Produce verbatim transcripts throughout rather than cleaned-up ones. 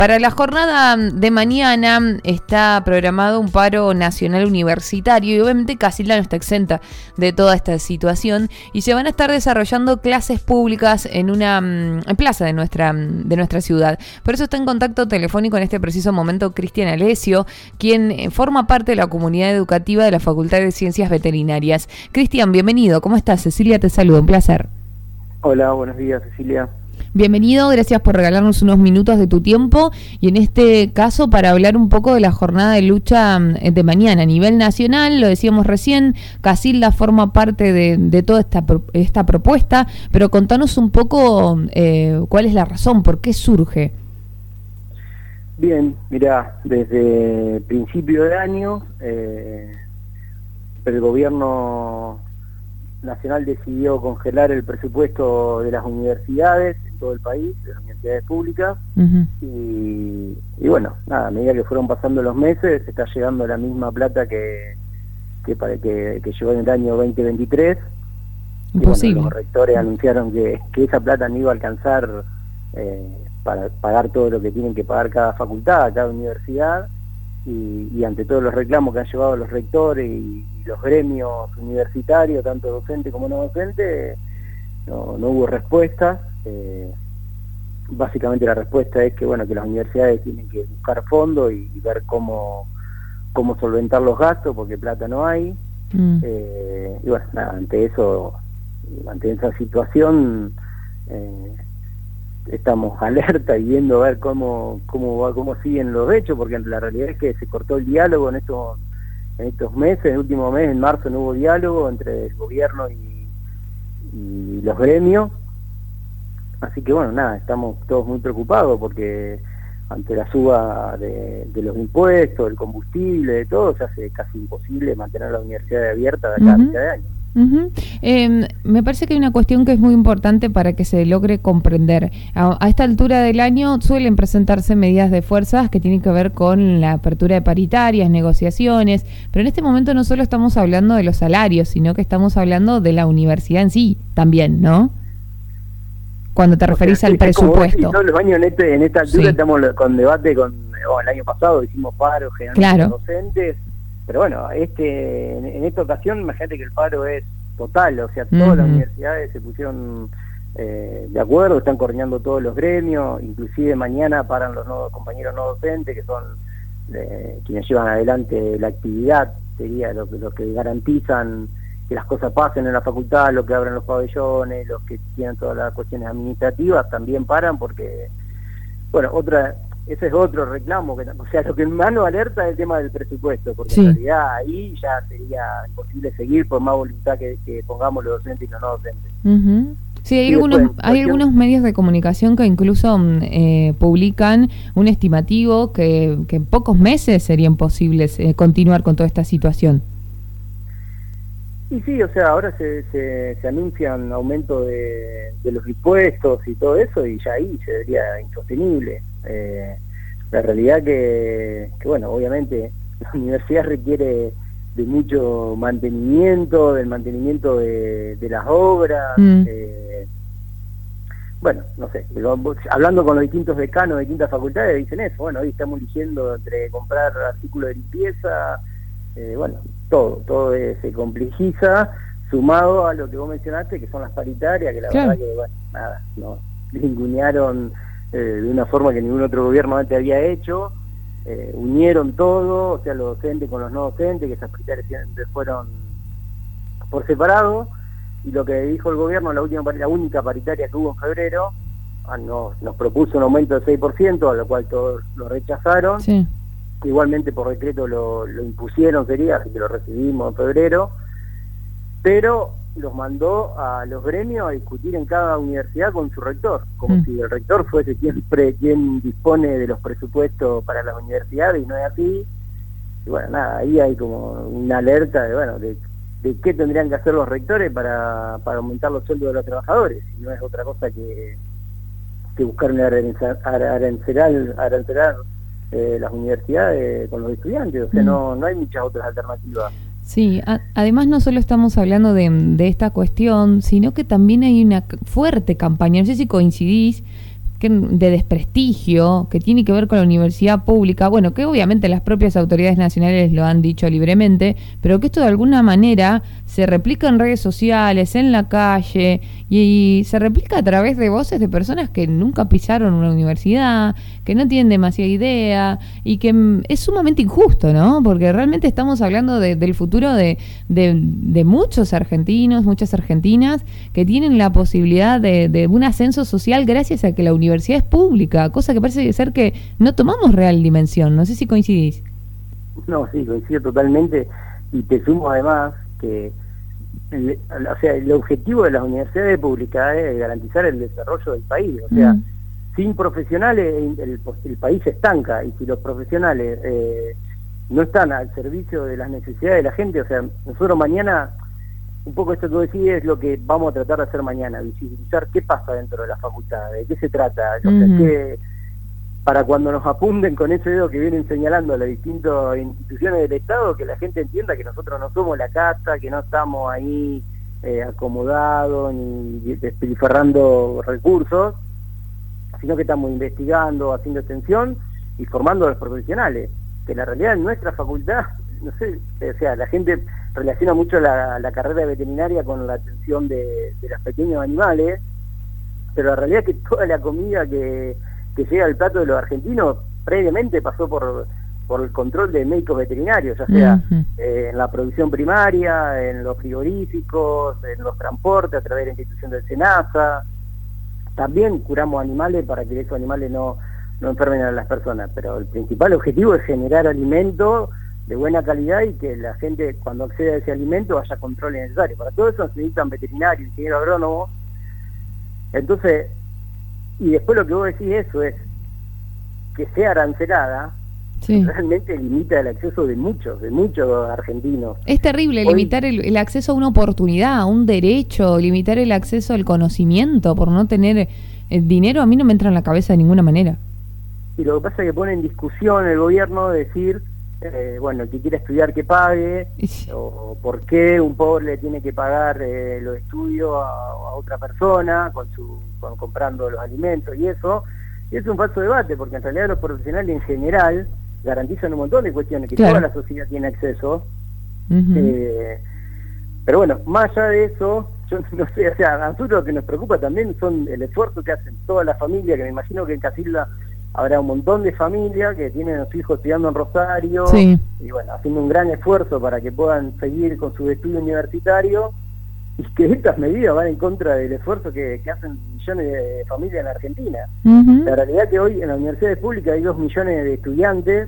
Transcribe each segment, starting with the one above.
Para la jornada de mañana está programado un paro nacional universitario y obviamente Casilda no está exenta de toda esta situación y se van a estar desarrollando clases públicas en una en plaza de nuestra, de nuestra ciudad. Por eso está en contacto telefónico en este preciso momento Cristian Alessio, quien forma parte de la comunidad educativa de la Facultad de Ciencias Veterinarias. Cristian, bienvenido. ¿Cómo estás? Cecilia te saluda, un placer. Hola, buenos días, Cecilia. Bienvenido, gracias por regalarnos unos minutos de tu tiempo y en este caso para hablar un poco de la jornada de lucha de mañana a nivel nacional. Lo decíamos recién, Casilda forma parte de, de toda esta, esta propuesta, pero contanos un poco eh, cuál es la razón, por qué surge. Bien, mirá, desde principio de año eh, el gobierno nacional decidió congelar el presupuesto de las universidades en todo el país, de las universidades públicas, uh-huh. y, y bueno, nada, a medida que fueron pasando los meses, está llegando la misma plata que que, para, que, que llegó en el año veinte veintitrés. Imposible. Y bueno, los rectores anunciaron que, que esa plata no iba a alcanzar eh, para pagar todo lo que tienen que pagar cada facultad, cada universidad, y, y ante todos los reclamos que han llevado los rectores y, y los gremios universitarios, tanto docente como no docente, no, no hubo respuestas. Eh, básicamente la respuesta es que bueno que las universidades tienen que buscar fondos y, y ver cómo cómo solventar los gastos porque plata no hay. Mm. Eh, y bueno, nada, ante eso, ante esa situación, eh, estamos alerta y viendo a ver cómo cómo va, cómo siguen los hechos, porque la realidad es que se cortó el diálogo en estos en estos meses. En el último mes, en marzo, no hubo diálogo entre el gobierno y, y los gremios. Así que bueno, nada, estamos todos muy preocupados porque ante la suba de, de los impuestos, del combustible, de todo, se hace casi imposible mantener la universidad abierta de acá a mitad de año. Uh-huh. Eh, me parece que hay una cuestión que es muy importante para que se logre comprender. A, a esta altura del año suelen presentarse medidas de fuerzas que tienen que ver con la apertura de paritarias, negociaciones, pero en este momento no solo estamos hablando de los salarios, sino que estamos hablando de la universidad en sí también, ¿no? Cuando te o referís sea, al sí, presupuesto. Como todos los años en, este, en esta altura sí. Estamos con debate, con oh, el año pasado hicimos paro generalmente claro. docentes. Pero bueno, este en, en esta ocasión imagínate que el paro es total, o sea, todas uh-huh. las universidades se pusieron eh, de acuerdo, están coordinando todos los gremios, inclusive mañana paran los no, compañeros no docentes, que son eh, quienes llevan adelante la actividad, sería los lo que garantizan que las cosas pasen en la facultad, los que abren los pabellones, los que tienen todas las cuestiones administrativas, también paran porque, bueno, otra... ese es otro reclamo, que, o sea, lo que más nos alerta es el tema del presupuesto, porque sí. en realidad ahí ya sería imposible seguir por más voluntad que, que pongamos los docentes y los no docentes. Uh-huh. Sí, hay, algunos, después, hay cuestión... algunos medios de comunicación que incluso eh, publican un estimativo que, que en pocos meses serían posibles eh, continuar con toda esta situación. Y sí, o sea, ahora se, se, se anuncian aumento de, de los impuestos y todo eso, y ya ahí se vería insostenible. Eh, la realidad que, que, bueno, obviamente la universidad requiere de mucho mantenimiento, del mantenimiento de, de las obras. Mm. Eh, bueno, no sé, hablando con los distintos decanos de distintas facultades, dicen eso. Bueno, hoy estamos eligiendo entre comprar artículos de limpieza, eh, bueno, todo, todo eh, se complejiza, sumado a lo que vos mencionaste, que son las paritarias, que la claro. verdad que, bueno, nada, no, ningunearon eh, de una forma que ningún otro gobierno antes había hecho, eh, unieron todo, o sea, los docentes con los no docentes, que esas paritarias siempre fueron por separado, y lo que dijo el gobierno, la última la única paritaria que hubo en febrero, ah, nos, nos propuso un aumento del seis por ciento, a lo cual todos lo rechazaron. Sí. Igualmente por decreto lo, lo impusieron, sería, así que lo recibimos en febrero, pero los mandó a los gremios a discutir en cada universidad con su rector, como mm. si el rector fuese siempre quien dispone de los presupuestos para las universidades, y no es así. Y bueno, nada, ahí hay como una alerta de, bueno, de, de qué tendrían que hacer los rectores para, para aumentar los sueldos de los trabajadores, y no es otra cosa que, que buscar una arancelar, arancelar Eh, las universidades con los estudiantes, o sea, mm. no, no hay muchas otras alternativas. Sí, a, además no solo estamos hablando de, de esta cuestión, sino que también hay una fuerte campaña, no sé si coincidís, que, de desprestigio que tiene que ver con la universidad pública, bueno, que obviamente las propias autoridades nacionales lo han dicho libremente, pero que esto de alguna manera se replica en redes sociales, en la calle, y, y se replica a través de voces de personas que nunca pisaron una universidad, que no tienen demasiada idea, y que mm, es sumamente injusto, ¿no? Porque realmente estamos hablando de, del futuro de, de, de muchos argentinos, muchas argentinas, que tienen la posibilidad de, de un ascenso social gracias a que la universidad es pública, cosa que parece ser que no tomamos real dimensión. No sé si coincidís. No, sí, coincido totalmente, y te sumo además que el, o sea, el objetivo de las universidades públicas es garantizar el desarrollo del país, o sea, mm. sin profesionales el, el país se estanca, y si los profesionales eh, no están al servicio de las necesidades de la gente, o sea, nosotros mañana, un poco esto que vos decís es lo que vamos a tratar de hacer mañana, visibilizar qué pasa dentro de la facultad, de qué se trata, o sea, mm. qué, para cuando nos apunten con ese dedo que vienen señalando las distintas instituciones del Estado, que la gente entienda que nosotros no somos la casa, que no estamos ahí eh, acomodados ni despilfarrando recursos, sino que estamos investigando, haciendo extensión y formando a los profesionales, que la realidad en nuestra facultad, no sé, o sea, la gente relaciona mucho la, la carrera veterinaria con la atención de, de los pequeños animales, pero la realidad es que toda la comida que que llega al plato de los argentinos previamente pasó por por el control de médicos veterinarios, ya sea uh-huh. eh, en la producción primaria, en los frigoríficos, en los transportes a través de la institución del SENASA. También curamos animales para que esos animales no, no enfermen a las personas, pero el principal objetivo es generar alimento de buena calidad y que la gente cuando acceda a ese alimento haya controles necesarios. Para todo eso se necesitan veterinarios, ingenieros agrónomos. Entonces, y después lo que vos decís eso es que sea arancelada, sí. realmente limita el acceso de muchos, de muchos argentinos. Es terrible Hoy, limitar el, el acceso a una oportunidad, a un derecho, limitar el acceso al conocimiento por no tener el dinero, a mí no me entra en la cabeza de ninguna manera. Y lo que pasa es que pone en discusión el gobierno decir, eh, bueno, el que quiera estudiar que pague, sí. o por qué un pobre le tiene que pagar eh, los estudios a, a otra persona con su con, comprando los alimentos y eso, y es un falso debate, porque en realidad los profesionales en general garantizan un montón de cuestiones que claro. toda la sociedad tiene acceso, uh-huh. eh, pero bueno, más allá de eso, yo no sé, o sea, a nosotros lo que nos preocupa también son el esfuerzo que hacen toda la familia, que me imagino que en Casilda habrá un montón de familias que tienen a sus hijos estudiando en Rosario, sí. y bueno, haciendo un gran esfuerzo para que puedan seguir con su estudio universitario, y que estas medidas van en contra del esfuerzo que, que hacen millones de familias en la Argentina. Uh-huh. La realidad es que hoy en las universidades públicas hay dos millones de estudiantes,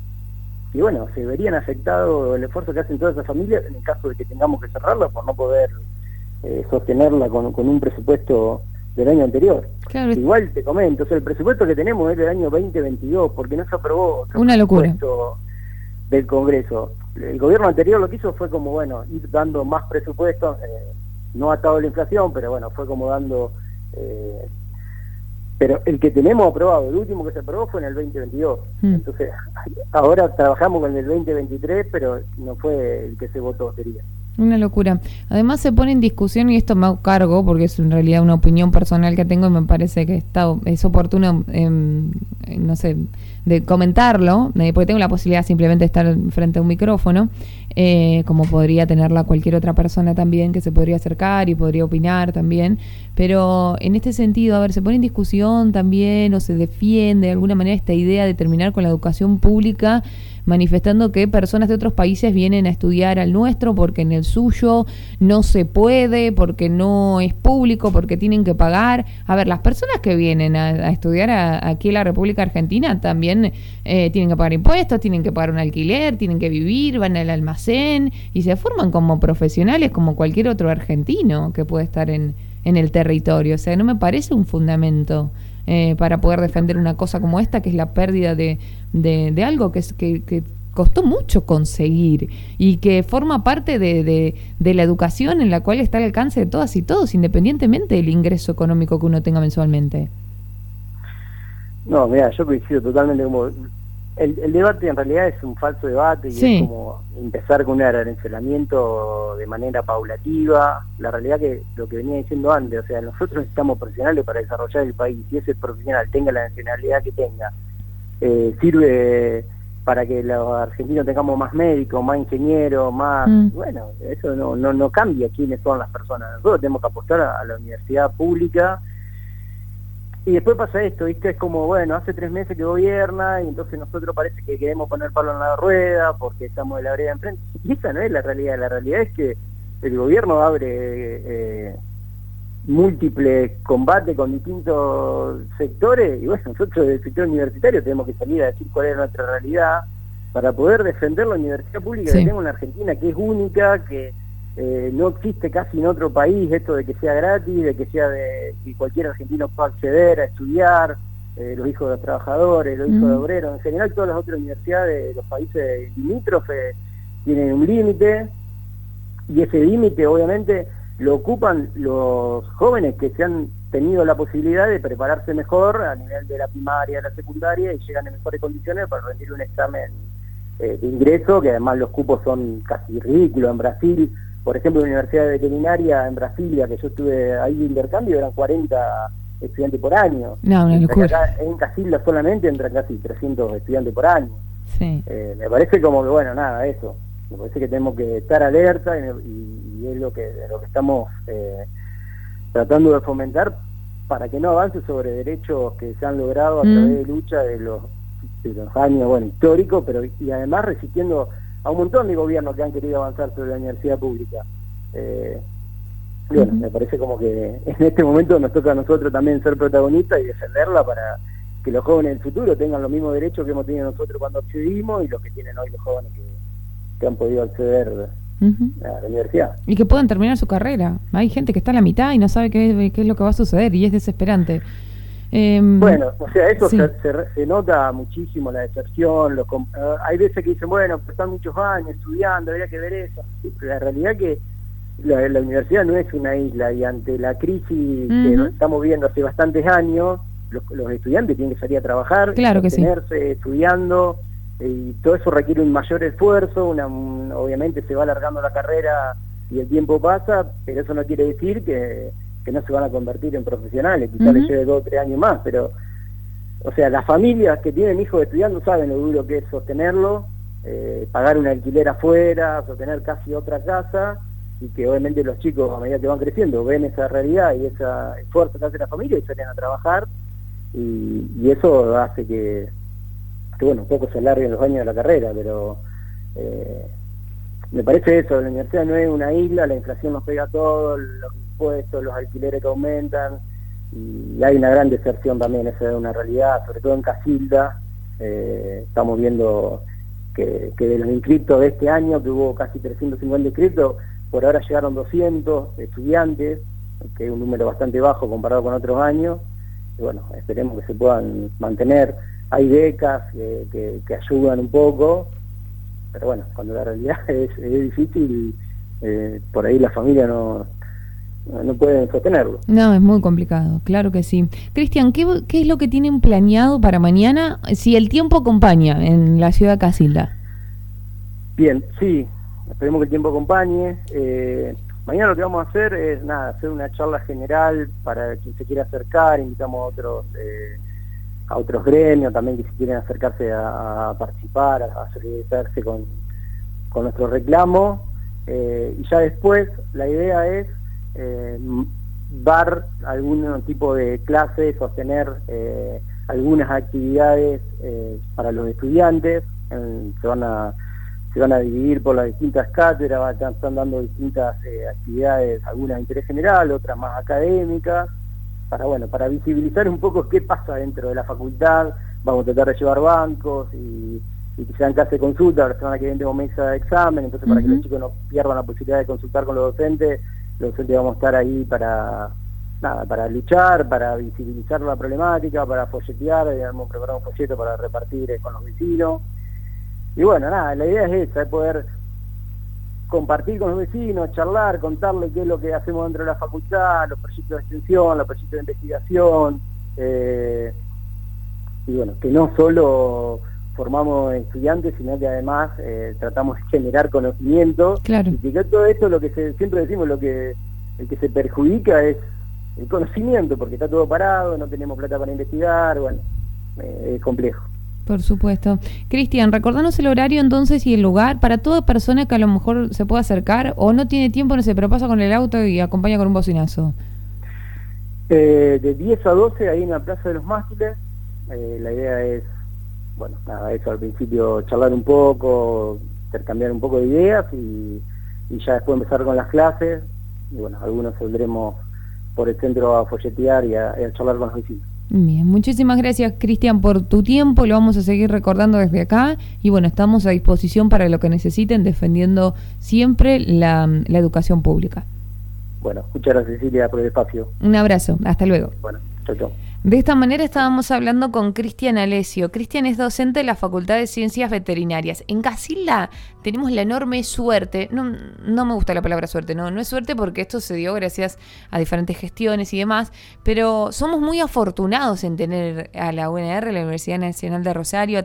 y bueno, se verían afectados el esfuerzo que hacen todas esas familias en el caso de que tengamos que cerrarla por no poder eh, sostenerla con, con un presupuesto del año anterior. Claro. Igual te comento, o sea, el presupuesto que tenemos es del año veinte veintidós, porque no se aprobó otro Una locura. presupuesto del Congreso. El gobierno anterior lo que hizo fue como, bueno, ir dando más presupuestos, eh, no atado a la inflación, pero bueno, fue como dando... Eh, pero el que tenemos aprobado, el último que se aprobó fue en el veinte veintidós. Mm. Entonces, ahora trabajamos con el veinte veintitrés, pero no fue el que se votó, sería. Una locura. Además se pone en discusión, y esto me hago cargo porque es en realidad una opinión personal que tengo y me parece que está, es oportuno, eh, no sé, de comentarlo, eh, porque tengo la posibilidad simplemente de estar frente a un micrófono, eh, como podría tenerla cualquier otra persona también que se podría acercar y podría opinar también, pero en este sentido, a ver, se pone en discusión también o se defiende de alguna manera esta idea de terminar con la educación pública, manifestando que personas de otros países vienen a estudiar al nuestro porque en el suyo no se puede, porque no es público, porque tienen que pagar. A ver, las personas que vienen a, a estudiar a, aquí en la República Argentina también eh, tienen que pagar impuestos, tienen que pagar un alquiler, tienen que vivir, van al almacén y se forman como profesionales como cualquier otro argentino que puede estar en, en el territorio. O sea, no me parece un fundamento Eh, para poder defender una cosa como esta, que es la pérdida de, de, de algo que, es, que, que costó mucho conseguir y que forma parte de, de, de la educación en la cual está al alcance de todas y todos, independientemente del ingreso económico que uno tenga mensualmente. No, mira, yo coincido totalmente, como El, el debate en realidad es un falso debate y sí. es como empezar con un arancelamiento de manera paulativa. La realidad que lo que venía diciendo antes, o sea, nosotros necesitamos profesionales para desarrollar el país, y ese profesional tenga la nacionalidad que tenga, eh, sirve para que los argentinos tengamos más médicos, más ingenieros, más... Mm. Bueno, eso no, no, no cambia quiénes son las personas. Nosotros tenemos que apostar a, a la universidad pública. Y después pasa esto, ¿viste? Es como, bueno, hace tres meses que gobierna y entonces nosotros parece que queremos poner palo en la rueda porque estamos de la vereda enfrente. Y esa no es la realidad. La realidad es que el gobierno abre eh, múltiples combates con distintos sectores y bueno, nosotros del sector universitario tenemos que salir a decir cuál es nuestra realidad para poder defender la universidad pública sí. que tenemos en Argentina, que es única, que... Eh, no existe casi en otro país esto de que sea gratis, de que sea de que cualquier argentino pueda acceder a estudiar, eh, los hijos de los trabajadores, los hijos mm. de obreros, en general todas las otras universidades de los países limítrofes tienen un límite, y ese límite obviamente lo ocupan los jóvenes que se han tenido la posibilidad de prepararse mejor a nivel de la primaria, de la secundaria, y llegan en mejores condiciones para rendir un examen eh, de ingreso, que además los cupos son casi ridículos. En Brasil, por ejemplo, la Universidad de Veterinaria en Brasilia, que yo estuve ahí de intercambio, eran cuarenta estudiantes por año. No, una locura. Acá, en Casilda solamente entran casi trescientos estudiantes por año. Sí. Eh, me parece como que, bueno, nada, eso. Me parece que tenemos que estar alerta y, y, y es lo que, lo que estamos eh, tratando de fomentar para que no avance sobre derechos que se han logrado a mm. través de lucha de los, de los años, bueno, históricos, pero y además resistiendo a un montón de gobiernos que han querido avanzar sobre la universidad pública. Eh, y bueno, uh-huh. me parece como que en este momento nos toca a nosotros también ser protagonistas y defenderla para que los jóvenes del futuro tengan los mismos derechos que hemos tenido nosotros cuando accedimos y los que tienen hoy los jóvenes que, que han podido acceder uh-huh. a la universidad. Y que puedan terminar su carrera. Hay gente que está a la mitad y no sabe qué, qué es lo que va a suceder y es desesperante. Eh, bueno, o sea, eso sí. se, se, se nota muchísimo, la deserción, los, uh, hay veces que dicen, bueno, pues están muchos años estudiando, habría que ver eso. Sí, pero la realidad es que la, la universidad no es una isla y ante la crisis uh-huh. que estamos viendo hace bastantes años, los, los estudiantes tienen que salir a trabajar, claro que tenerse sí. estudiando, y todo eso requiere un mayor esfuerzo, una, un, obviamente se va alargando la carrera y el tiempo pasa, pero eso no quiere decir que que no se van a convertir en profesionales, quizás uh-huh. les lleve dos o tres años más, pero, o sea, las familias que tienen hijos estudiando saben lo duro que es sostenerlo, eh, pagar un alquiler afuera, sostener casi otra casa, y que obviamente los chicos a medida que van creciendo ven esa realidad y ese esfuerzo que hace la familia y salen a trabajar, y, y eso hace que, que, bueno, un poco se alarguen los años de la carrera, pero... Eh, me parece eso, la universidad no es una isla, la inflación nos pega a todos, los impuestos, los alquileres que aumentan, y hay una gran deserción también, esa es una realidad, sobre todo en Casilda. Eh, estamos viendo que, que de los inscriptos de este año, que hubo casi trescientos cincuenta inscriptos, por ahora llegaron doscientos estudiantes, que es un número bastante bajo comparado con otros años, y bueno, esperemos que se puedan mantener. Hay becas que, que, que ayudan un poco, pero bueno, cuando la realidad es, es difícil, eh, por ahí la familia no, no pueden sostenerlo. No, es muy complicado, claro que sí. Cristian, ¿qué, ¿qué es lo que tienen planeado para mañana, si el tiempo acompaña en la ciudad de Casilda? Bien, sí, esperemos que el tiempo acompañe. Eh, mañana lo que vamos a hacer es, nada, hacer una charla general para quien se quiera acercar, invitamos a otros... Eh, a otros gremios también que si quieren acercarse a, a participar, a, a solidarizarse con, con nuestro reclamo, eh, y ya después la idea es eh, dar algún tipo de clase, sostener eh, algunas actividades eh, para los estudiantes, en, se van a se van a dividir por las distintas cátedras, están, están dando distintas eh, actividades, algunas de interés general, otras más académicas, para bueno, para visibilizar un poco qué pasa dentro de la facultad. Vamos a tratar de llevar bancos y, y que sean clases de consulta. La semana que viene tenemos mesa de examen, entonces uh-huh. para que los chicos no pierdan la posibilidad de consultar con los docentes, los docentes vamos a estar ahí para nada, para luchar, para visibilizar la problemática, para folletear, hemos preparado un folleto para repartir eh, con los vecinos. Y bueno, nada, la idea es esa, es poder compartir con los vecinos, charlar, contarles qué es lo que hacemos dentro de la facultad, los proyectos de extensión, los proyectos de investigación, eh, y bueno, que no solo formamos estudiantes, sino que además eh, tratamos de generar conocimiento. Claro. Y que todo esto, lo que se, siempre decimos, lo que el que se perjudica es el conocimiento, porque está todo parado, no tenemos plata para investigar, bueno, eh, es complejo. Por supuesto. Cristian, recordanos el horario entonces y el lugar para toda persona que a lo mejor se pueda acercar o no tiene tiempo, no sé, pero pasa con el auto y acompaña con un bocinazo. Eh, de diez a doce ahí en la Plaza de los Mástiles. Eh, la idea es, bueno, nada, eso al principio charlar un poco, intercambiar un poco de ideas y, y ya después empezar con las clases. Y bueno, algunos saldremos por el centro a folletear y a, y a charlar con los vecinos. Bien, muchísimas gracias, Cristian, por tu tiempo. Lo vamos a seguir recordando desde acá. Y bueno, estamos a disposición para lo que necesiten, defendiendo siempre la, la educación pública. Bueno, muchas gracias, Cecilia, por el espacio. Un abrazo, hasta luego. Bueno, chau, chau. De esta manera estábamos hablando con Cristian Alessio. Cristian es docente de la Facultad de Ciencias Veterinarias. En Casilda tenemos la enorme suerte, no, no me gusta la palabra suerte, no, no es suerte porque esto se dio gracias a diferentes gestiones y demás, pero somos muy afortunados en tener a la U N R, la Universidad Nacional de Rosario,